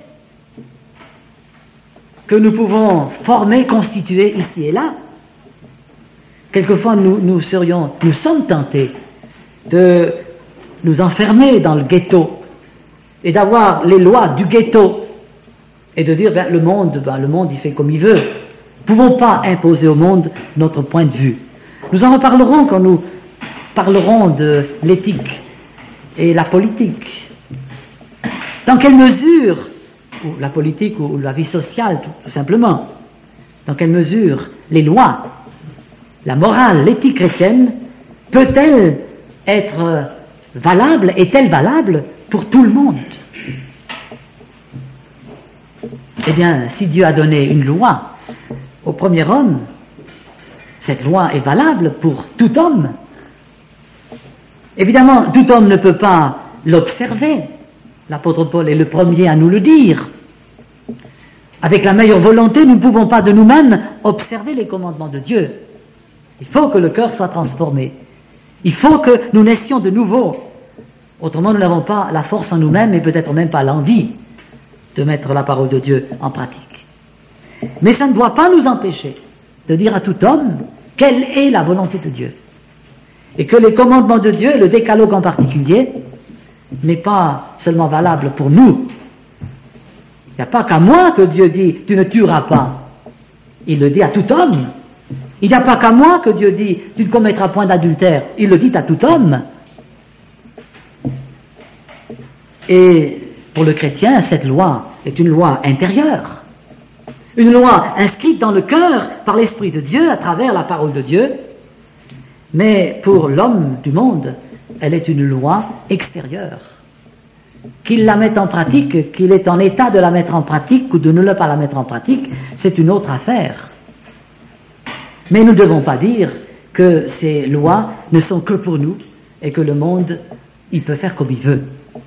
Speaker 1: que nous pouvons former, constituer ici et là. Quelquefois, nous, nous serions, nous sommes tentés de nous enfermer dans le ghetto et d'avoir les lois du ghetto et de dire, ben, le monde, ben, le monde, il fait comme il veut. Nous ne pouvons pas imposer au monde notre point de vue. Nous en reparlerons quand nous parlerons de l'éthique et la politique. Dans quelle mesure, ou la politique ou la vie sociale, tout, tout simplement, dans quelle mesure les lois, la morale, l'éthique chrétienne, peut-elle être valable, est-elle valable pour tout le monde? Eh bien, si Dieu a donné une loi au premier homme, cette loi est valable pour tout homme. Évidemment, tout homme ne peut pas l'observer. L'apôtre Paul est le premier à nous le dire. Avec la meilleure volonté, nous ne pouvons pas de nous-mêmes observer les commandements de Dieu. Il faut que le cœur soit transformé. Il faut que nous naissions de nouveau. Autrement, nous n'avons pas la force en nous-mêmes et peut-être même pas l'envie de mettre la parole de Dieu en pratique. Mais ça ne doit pas nous empêcher de dire à tout homme quelle est la volonté de Dieu. Et que les commandements de Dieu, le décalogue en particulier, n'est pas seulement valable pour nous. Il n'y a pas qu'à moi que Dieu dit « tu ne tueras pas ». Il le dit à tout homme. Il n'y a pas qu'à moi que Dieu dit « tu ne commettras point d'adultère ». Il le dit à tout homme. Et pour le chrétien, cette loi est une loi intérieure. Une loi inscrite dans le cœur par l'Esprit de Dieu à travers la parole de Dieu. Mais pour l'homme du monde, elle est une loi extérieure. Qu'il la mette en pratique, qu'il est en état de la mettre en pratique ou de ne pas la mettre en pratique, c'est une autre affaire. Mais nous ne devons pas dire que ces lois ne sont que pour nous et que le monde, il peut faire comme il veut.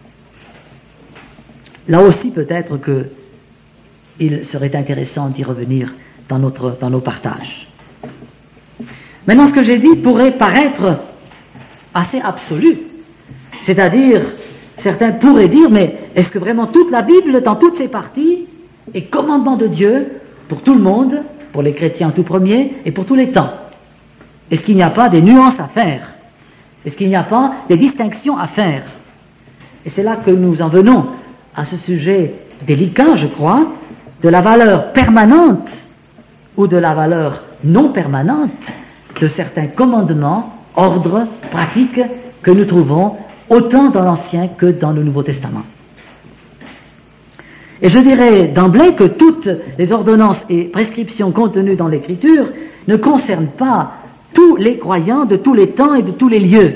Speaker 1: Là aussi, peut-être qu'il serait intéressant d'y revenir dans, notre, dans nos partages. Maintenant, ce que j'ai dit pourrait paraître assez absolu. C'est-à-dire, certains pourraient dire, mais est-ce que vraiment toute la Bible, dans toutes ses parties, est commandement de Dieu pour tout le monde, pour les chrétiens tout premier, et pour tous les temps? Est-ce qu'il n'y a pas des nuances à faire? Est-ce qu'il n'y a pas des distinctions à faire? Et c'est là que nous en venons à ce sujet délicat, je crois, de la valeur permanente ou de la valeur non permanente de certains commandements, ordres, pratiques que nous trouvons autant dans l'Ancien que dans le Nouveau Testament. Et je dirais d'emblée que toutes les ordonnances et prescriptions contenues dans l'Écriture ne concernent pas tous les croyants de tous les temps et de tous les lieux.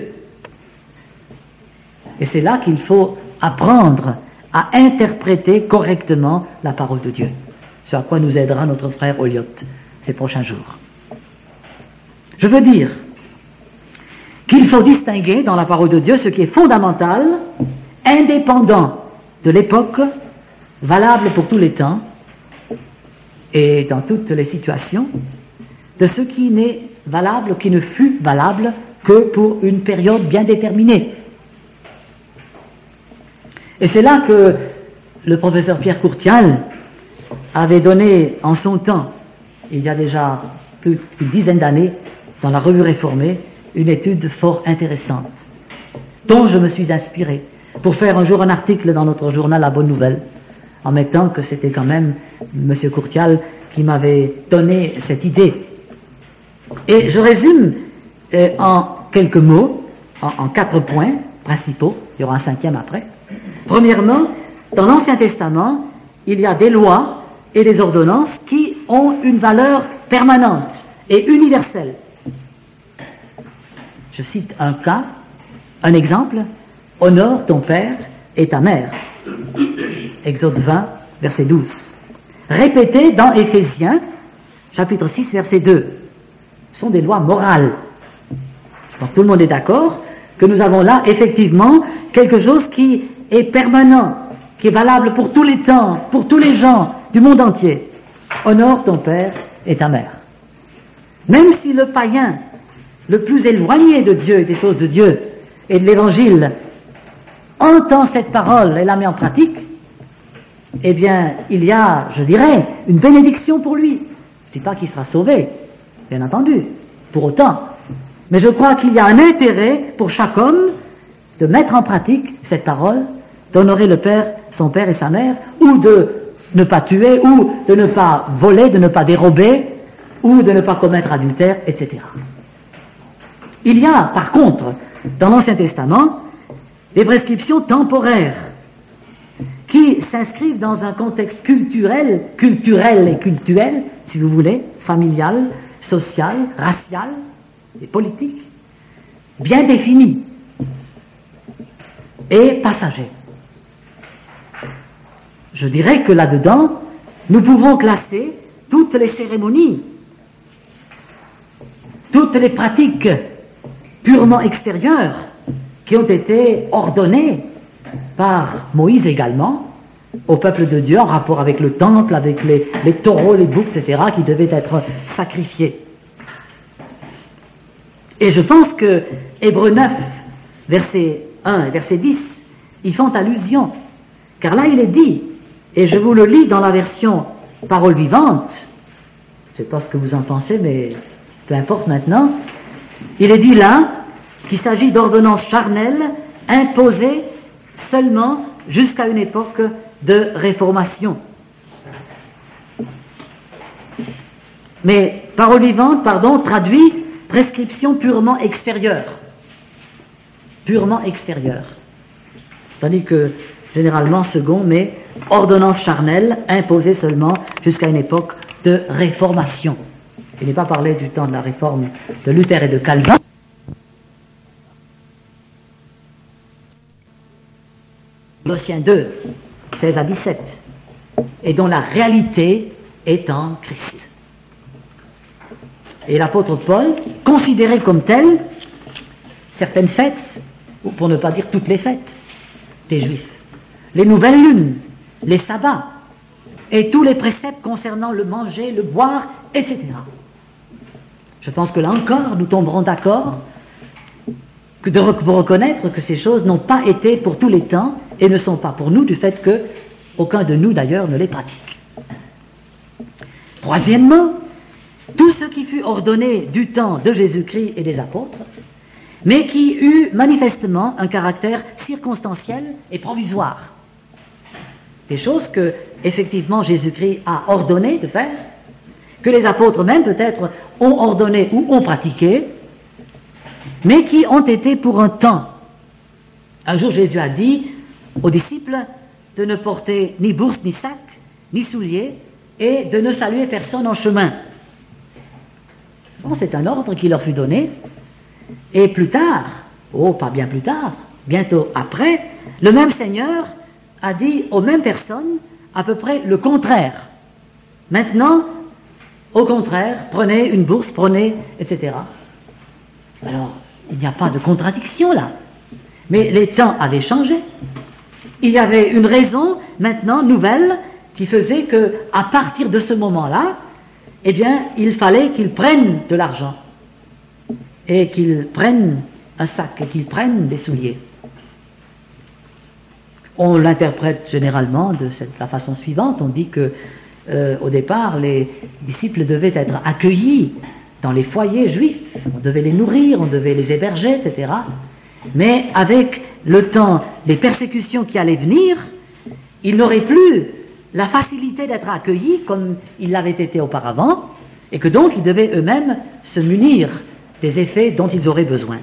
Speaker 1: Et c'est là qu'il faut apprendre à interpréter correctement la parole de Dieu. Ce à quoi nous aidera notre frère Oliot ces prochains jours. Je veux dire qu'il faut distinguer dans la parole de Dieu ce qui est fondamental, indépendant de l'époque, valable pour tous les temps et dans toutes les situations, de ce qui n'est valable, qui ne fut valable que pour une période bien déterminée. Et c'est là que le professeur Pierre Courtial avait donné en son temps, il y a déjà plus d'une dizaine d'années, dans la Revue Réformée, une étude fort intéressante, dont je me suis inspiré pour faire un jour un article dans notre journal La Bonne Nouvelle, en mettant que c'était quand même M. Courtial qui m'avait donné cette idée. Et je résume euh, en quelques mots, en, en quatre points principaux, il y aura un cinquième après. Premièrement, dans l'Ancien Testament, il y a des lois et des ordonnances qui ont une valeur permanente et universelle. Je cite un cas, un exemple, « Honore ton père et ta mère ». Exode vingt, verset douze. Répété dans Éphésiens, chapitre six, verset deux. Ce sont des lois morales. Je pense que tout le monde est d'accord que nous avons là, effectivement, quelque chose qui est permanent, qui est valable pour tous les temps, pour tous les gens du monde entier. Honore ton père et ta mère. Même si le païen, le plus éloigné de Dieu et des choses de Dieu et de l'Évangile, entend cette parole et la met en pratique, eh bien, il y a, je dirais, une bénédiction pour lui. Je ne dis pas qu'il sera sauvé, bien entendu, pour autant. Mais je crois qu'il y a un intérêt pour chaque homme de mettre en pratique cette parole, d'honorer le père, son père et sa mère, ou de ne pas tuer, ou de ne pas voler, de ne pas dérober, ou de ne pas commettre adultère, et cetera. Il y a, par contre, dans l'Ancien Testament, des prescriptions temporaires qui s'inscrivent dans un contexte culturel, culturel et cultuel, si vous voulez, familial, social, racial,
Speaker 2: et politique, bien définis et passagers. Je dirais que là-dedans, nous pouvons classer toutes les cérémonies, toutes les pratiques purement extérieures qui ont été ordonnées par Moïse également au peuple de Dieu en rapport avec le temple, avec les, les taureaux, les boucs, et cetera, qui devaient être sacrifiés. Et je pense que Hébreux neuf, verset un et verset dix, y font allusion, car là il est dit, et je vous le lis dans la version parole vivante, je ne sais pas ce que vous en pensez, mais peu importe maintenant, il est dit là qu'il s'agit d'ordonnances charnelles imposées seulement jusqu'à une époque de réformation. Mais parole vivante, pardon, traduit prescription purement extérieure. Purement extérieure. Tandis que, généralement, second, mais ordonnance charnelle imposée seulement jusqu'à une époque de réformation. Il n'est pas parlé du temps de la réforme de Luther et de Calvin. Colossiens deux, seize à dix-sept, et dont la réalité est en Christ. Et l'apôtre Paul considérait comme telles certaines fêtes, ou pour ne pas dire toutes les fêtes des Juifs, les nouvelles lunes, les sabbats, et tous les préceptes concernant le manger, le boire, et cetera. Je pense que là encore, nous tomberons d'accord que de, pour reconnaître que ces choses n'ont pas été pour tous les temps et ne sont pas pour nous du fait que aucun de nous d'ailleurs ne les pratique. Troisièmement, tout ce qui fut ordonné du temps de Jésus-Christ et des apôtres, mais qui eut manifestement un caractère circonstanciel et provisoire. Des choses que, effectivement, Jésus-Christ a ordonné de faire, que les apôtres même peut-être ont ordonné ou ont pratiqué, mais qui ont été pour un temps. Un jour, Jésus a dit aux disciples de ne porter ni bourse, ni sac, ni souliers, et de ne saluer personne en chemin. Bon, c'est un ordre qui leur fut donné, et plus tard, oh, pas bien plus tard, bientôt après, le même Seigneur a dit aux mêmes personnes à peu près le contraire. Maintenant, au contraire, prenez une bourse, prenez, et cetera. Alors, il n'y a pas de contradiction là. Mais les temps avaient changé. Il y avait une raison maintenant nouvelle qui faisait que, à partir de ce moment-là, eh bien, il fallait qu'ils prennent de l'argent et qu'ils prennent un sac et qu'ils prennent des souliers. On l'interprète généralement de cette, la façon suivante. On dit que euh, au départ, les disciples devaient être accueillis dans les foyers juifs. On devait les nourrir, on devait les héberger, et cetera. Mais avec le temps des persécutions qui allaient venir, ils n'auraient plus la facilité d'être accueillis comme ils l'avaient été auparavant, et que donc ils devaient eux-mêmes se munir des effets dont ils auraient besoin.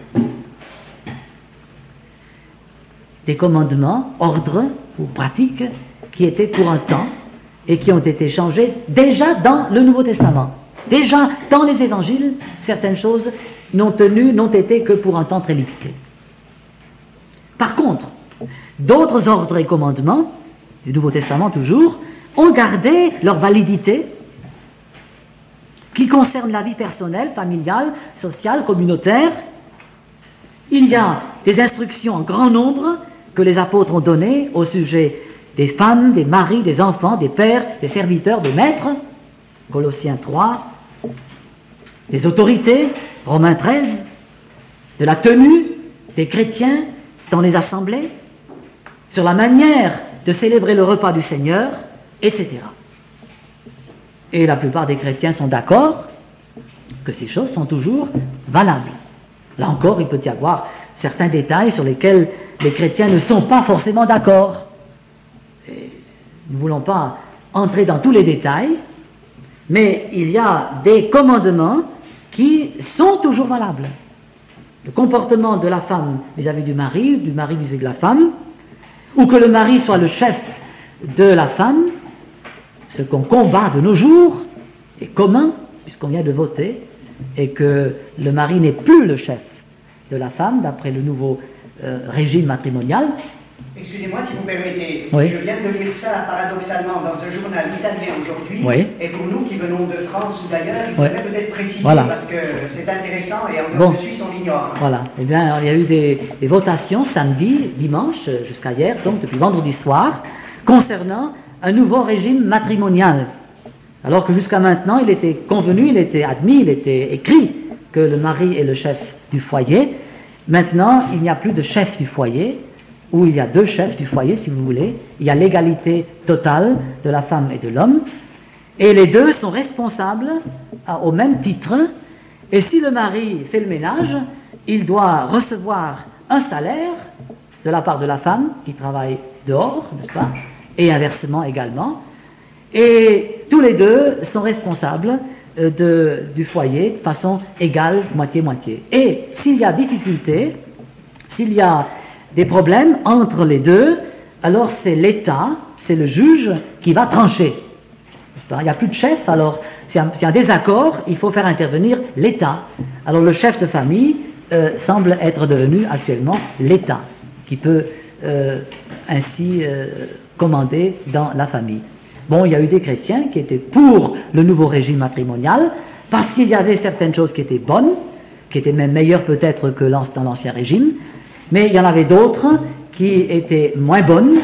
Speaker 2: Des commandements, ordres ou pratiques qui étaient pour un temps et qui ont été changés déjà dans le Nouveau Testament. Déjà dans les évangiles, certaines choses n'ont tenu, n'ont été que pour un temps très limité. Par contre, d'autres ordres et commandements, du Nouveau Testament toujours, ont gardé leur validité, qui concernent la vie personnelle, familiale, sociale, communautaire. Il y a des instructions en grand nombre que les apôtres ont données au sujet des femmes, des maris, des enfants, des pères, des serviteurs, des maîtres, Colossiens trois, des autorités, Romains treize, de la tenue des chrétiens dans les assemblées, sur la manière de célébrer le repas du Seigneur, et cetera. Et la plupart des chrétiens sont d'accord que ces choses sont toujours valables. Là encore, il peut y avoir certains détails sur lesquels les chrétiens ne sont pas forcément d'accord. Et nous ne voulons pas entrer dans tous les détails, mais il y a des commandements qui sont toujours valables. Le comportement de la femme vis-à-vis du mari, du mari vis-à-vis de la femme, ou que le mari soit le chef de la femme, ce qu'on combat de nos jours est commun, puisqu'on vient de voter et que le mari n'est plus le chef de la femme, d'après le nouveau euh, régime matrimonial.
Speaker 3: Excusez-moi si vous permettez,
Speaker 2: Oui.
Speaker 3: je viens de lire ça paradoxalement dans un journal italien aujourd'hui,
Speaker 2: Oui.
Speaker 3: et pour nous qui venons de France ou d'ailleurs, il
Speaker 2: Oui.
Speaker 3: faudrait peut-être préciser
Speaker 2: Voilà.
Speaker 3: parce que c'est intéressant et en
Speaker 2: Bon.
Speaker 3: de Suisse on l'ignore.
Speaker 2: Voilà. Eh bien, il y a eu des, des votations samedi, dimanche, jusqu'à hier, donc depuis vendredi soir, concernant un nouveau régime matrimonial. Alors que jusqu'à maintenant, il était convenu, il était admis, il était écrit que le mari est le chef du foyer. Maintenant, il n'y a plus de chef du foyer, où il y a deux chefs du foyer, si vous voulez. Il y a l'égalité totale de la femme et de l'homme. Et les deux sont responsables à, au même titre. Et si le mari fait le ménage, il doit recevoir un salaire de la part de la femme qui travaille dehors, n'est-ce pas? Et inversement également. Et tous les deux sont responsables euh, de, du foyer de façon égale, moitié-moitié. Et s'il y a difficulté, s'il y a des problèmes entre les deux, alors c'est l'État, c'est le juge qui va trancher. N'est-ce pas? Il n'y a plus de chef, alors s'il y a, s'il y a un désaccord, il faut faire intervenir l'État. Alors le chef de famille euh, semble être devenu actuellement l'État, qui peut euh, ainsi euh, commander dans la famille. Bon, il y a eu des chrétiens qui étaient pour le nouveau régime matrimonial, parce qu'il y avait certaines choses qui étaient bonnes, qui étaient même meilleures peut-être que dans l'ancien régime, mais il y en avait d'autres qui étaient moins bonnes,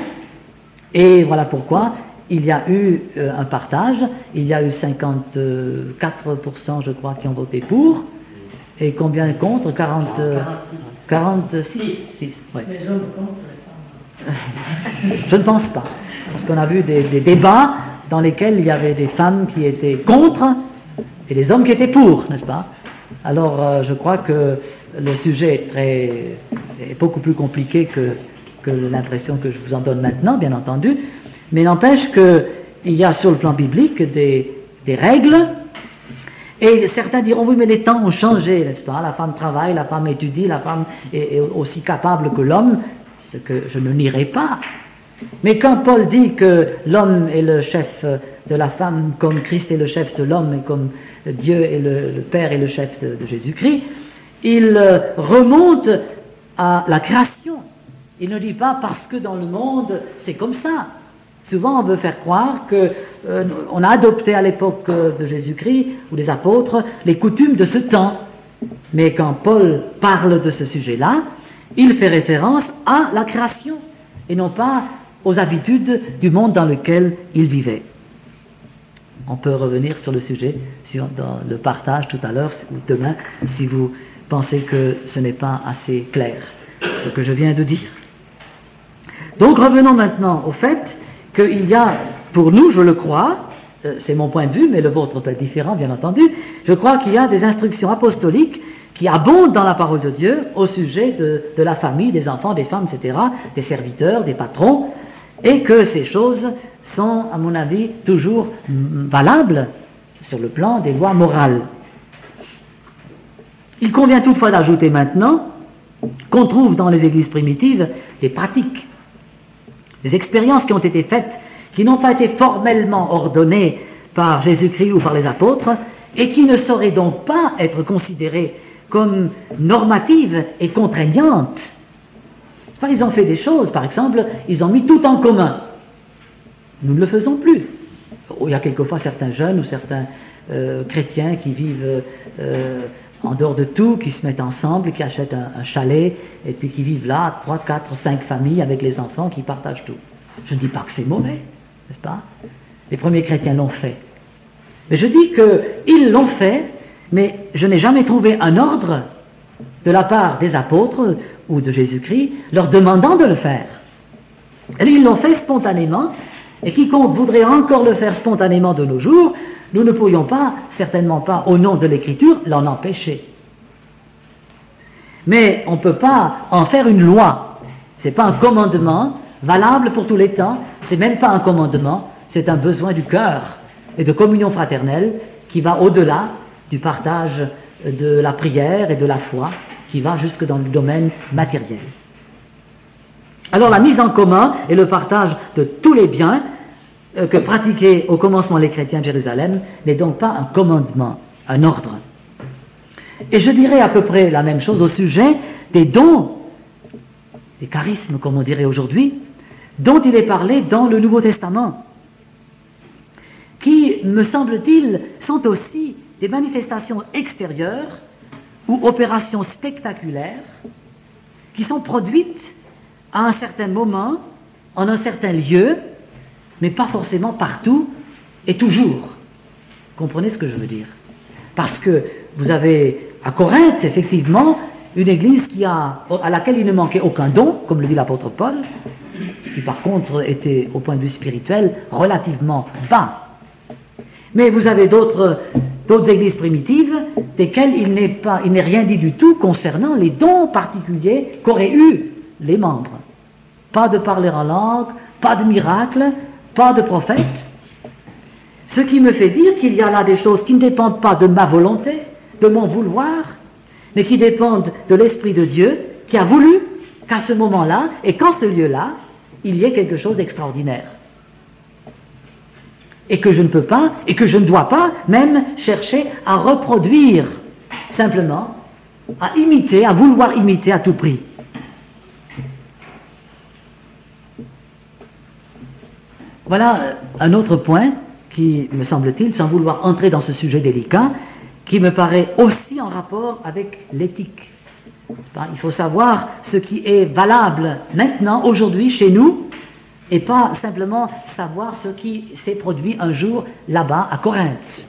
Speaker 2: et voilà pourquoi il y a eu euh, un partage. Il y a eu cinquante-quatre pour cent, je crois, qui ont voté pour, et combien contre? quarante, euh, quarante-six. six, ouais.
Speaker 4: Les hommes contre les femmes.
Speaker 2: Je ne pense pas, parce qu'on a vu des, des débats dans lesquels il y avait des femmes qui étaient contre et des hommes qui étaient pour, n'est-ce pas? Alors euh, je crois que le sujet est, très, est beaucoup plus compliqué que, que l'impression que je vous en donne maintenant, bien entendu, mais n'empêche qu'il y a sur le plan biblique des, des règles, et certains diront oui mais les temps ont changé, n'est-ce pas? La femme travaille, la femme étudie, la femme est, est aussi capable que l'homme, ce que je ne nierai pas. Mais quand Paul dit que l'homme est le chef de la femme comme Christ est le chef de l'homme et comme Dieu est le, le Père est le chef de, de Jésus-Christ, il remonte à la création. Il ne dit pas parce que dans le monde c'est comme ça. Souvent on veut faire croire que euh, on a adopté à l'époque de Jésus-Christ ou des apôtres les coutumes de ce temps. Mais quand Paul parle de ce sujet-là, il fait référence à la création et non pas aux habitudes du monde dans lequel il vivait. On peut revenir sur le sujet dans le partage tout à l'heure ou demain si vous pensez que ce n'est pas assez clair, ce que je viens de dire. Donc revenons maintenant au fait qu'il y a, pour nous, je le crois, euh, c'est mon point de vue, mais le vôtre peut être différent, bien entendu, je crois qu'il y a des instructions apostoliques qui abondent dans la parole de Dieu au sujet de, de la famille, des enfants, des femmes, et cetera, des serviteurs, des patrons, et que ces choses sont, à mon avis, toujours valables sur le plan des lois morales. Il convient toutefois d'ajouter maintenant qu'on trouve dans les églises primitives des pratiques, des expériences qui ont été faites, qui n'ont pas été formellement ordonnées par Jésus-Christ ou par les apôtres, et qui ne sauraient donc pas être considérées comme normatives et contraignantes. Enfin, ils ont fait des choses, par exemple, ils ont mis tout en commun. Nous ne le faisons plus. Il y a quelquefois certains jeunes ou certains euh, chrétiens qui vivent euh, en dehors de tout, qui se mettent ensemble, qui achètent un, un chalet, et puis qui vivent là, trois, quatre, cinq familles avec les enfants qui partagent tout. Je ne dis pas que c'est mauvais, n'est-ce pas? Les premiers chrétiens l'ont fait. Mais je dis qu'ils l'ont fait, mais je n'ai jamais trouvé un ordre de la part des apôtres ou de Jésus-Christ leur demandant de le faire. Et ils l'ont fait spontanément, et quiconque voudrait encore le faire spontanément de nos jours, nous ne pourrions pas, certainement pas au nom de l'Écriture, l'en empêcher. Mais on ne peut pas en faire une loi. Ce n'est pas un commandement valable pour tous les temps, ce n'est même pas un commandement, c'est un besoin du cœur et de communion fraternelle qui va au-delà du partage de la prière et de la foi, qui va jusque dans le domaine matériel. Alors la mise en commun et le partage de tous les biens euh, que pratiquaient au commencement les chrétiens de Jérusalem n'est donc pas un commandement, un ordre. Et je dirais à peu près la même chose au sujet des dons, des charismes comme on dirait aujourd'hui, dont il est parlé dans le Nouveau Testament, qui, me semble-t-il, sont aussi des manifestations extérieures ou opérations spectaculaires qui sont produites à un certain moment, en un certain lieu, mais pas forcément partout et toujours. Comprenez ce que je veux dire? Parce que vous avez à Corinthe, effectivement, une église qui a, à laquelle il ne manquait aucun don, comme le dit l'apôtre Paul, qui par contre était, au point de vue spirituel, relativement bas. Mais vous avez d'autres, d'autres églises primitives desquelles il n'est pas, il n'est rien dit du tout concernant les dons particuliers qu'auraient eu les membres. Pas de parler en langue, pas de miracle, pas de prophète. Ce qui me fait dire qu'il y a là des choses qui ne dépendent pas de ma volonté, de mon vouloir, mais qui dépendent de l'Esprit de Dieu qui a voulu qu'à ce moment-là et qu'en ce lieu-là, il y ait quelque chose d'extraordinaire. Et que je ne peux pas, et que je ne dois pas même chercher à reproduire, simplement, à imiter, à vouloir imiter à tout prix. Voilà un autre point qui, me semble-t-il, sans vouloir entrer dans ce sujet délicat, qui me paraît aussi en rapport avec l'éthique. Il faut savoir ce qui est valable maintenant, aujourd'hui, chez nous, et pas simplement savoir ce qui s'est produit un jour là-bas, à Corinthe.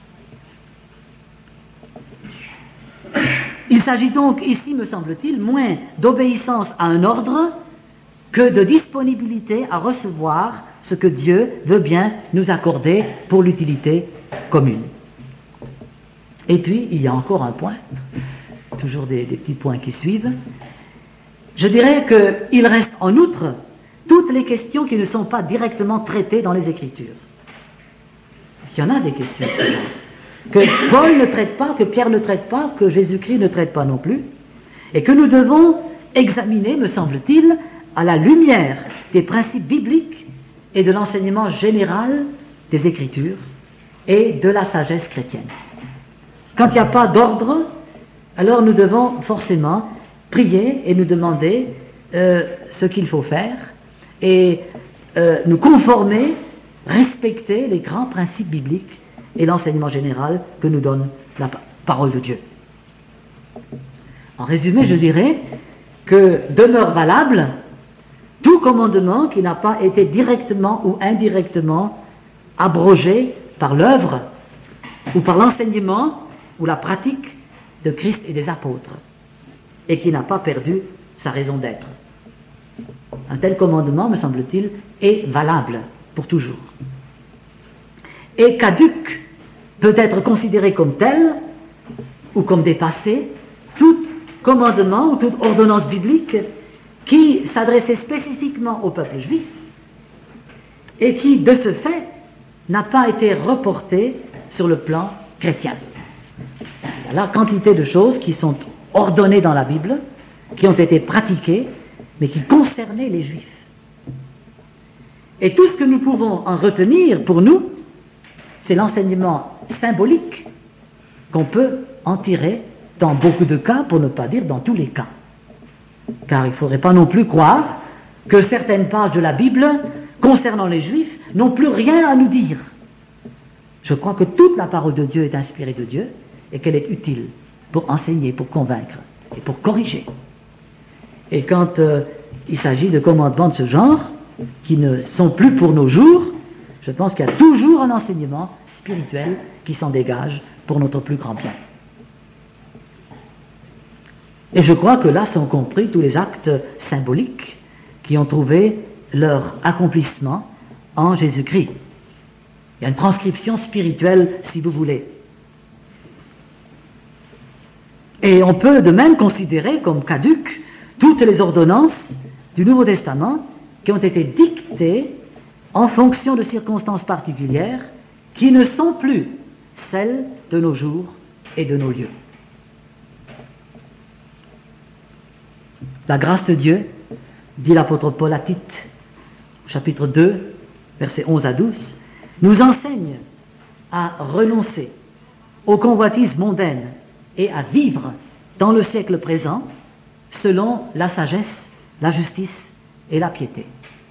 Speaker 2: Il s'agit donc ici, me semble-t-il, moins d'obéissance à un ordre que de disponibilité à recevoir ce que Dieu veut bien nous accorder pour l'utilité commune. Et puis, il y a encore un point, toujours des, des petits points qui suivent. Je dirais qu'il reste en outre toutes les questions qui ne sont pas directement traitées dans les Écritures. Il y en a des questions que Paul ne traite pas, que Pierre ne traite pas, que Jésus-Christ ne traite pas non plus, et que nous devons examiner, me semble-t-il, à la lumière des principes bibliques et de l'enseignement général des Écritures et de la sagesse chrétienne. Quand il n'y a pas d'ordre, alors nous devons forcément prier et nous demander euh, ce qu'il faut faire et euh, nous conformer, respecter les grands principes bibliques et l'enseignement général que nous donne la parole de Dieu. En résumé, je dirais que demeure valable tout commandement qui n'a pas été directement ou indirectement abrogé par l'œuvre ou par l'enseignement ou la pratique de Christ et des apôtres, et qui n'a pas perdu sa raison d'être. Un tel commandement, me semble-t-il, est valable pour toujours. Et caduc peut être considéré comme tel, ou comme dépassé, tout commandement ou toute ordonnance biblique qui s'adressait spécifiquement au peuple juif, et qui, de ce fait, n'a pas été reporté sur le plan chrétien. Il y a la quantité de choses qui sont ordonnées dans la Bible, qui ont été pratiquées, mais qui concernaient les Juifs. Et tout ce que nous pouvons en retenir pour nous, c'est l'enseignement symbolique qu'on peut en tirer dans beaucoup de cas, pour ne pas dire dans tous les cas. Car il ne faudrait pas non plus croire que certaines pages de la Bible concernant les Juifs n'ont plus rien à nous dire. Je crois que toute la parole de Dieu est inspirée de Dieu et qu'elle est utile pour enseigner, pour convaincre et pour corriger. Et quand euh, il s'agit de commandements de ce genre, qui ne sont plus pour nos jours, je pense qu'il y a toujours un enseignement spirituel qui s'en dégage pour notre plus grand bien. Et je crois que là sont compris tous les actes symboliques qui ont trouvé leur accomplissement en Jésus-Christ. Il y a une transcription spirituelle, si vous voulez. Et on peut de même considérer comme caduques toutes les ordonnances du Nouveau Testament qui ont été dictées en fonction de circonstances particulières qui ne sont plus celles de nos jours et de nos lieux. La grâce de Dieu, dit l'apôtre Paul à Tite, chapitre deux, versets onze à douze, nous enseigne à renoncer aux convoitises mondaines et à vivre dans le siècle présent selon la sagesse, la justice et la piété.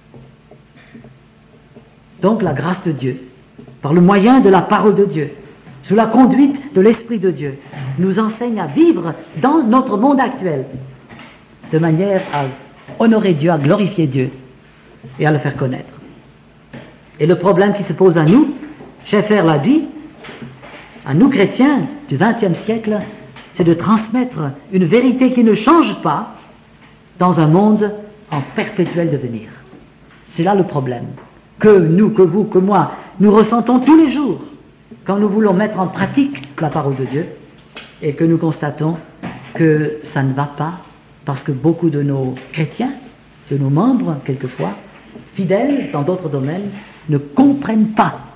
Speaker 2: Donc la grâce de Dieu, par le moyen de la parole de Dieu, sous la conduite de l'Esprit de Dieu, nous enseigne à vivre dans notre monde actuel, de manière à honorer Dieu, à glorifier Dieu et à le faire connaître. Et le problème qui se pose à nous, Schaeffer l'a dit, à nous chrétiens du vingtième siècle, c'est de transmettre une vérité qui ne change pas dans un monde en perpétuel devenir. C'est là le problème que nous, que vous, que moi, nous ressentons tous les jours quand nous voulons mettre en pratique la parole de Dieu et que nous constatons que ça ne va pas parce que beaucoup de nos chrétiens, de nos membres, quelquefois, fidèles dans d'autres domaines, ne comprennent pas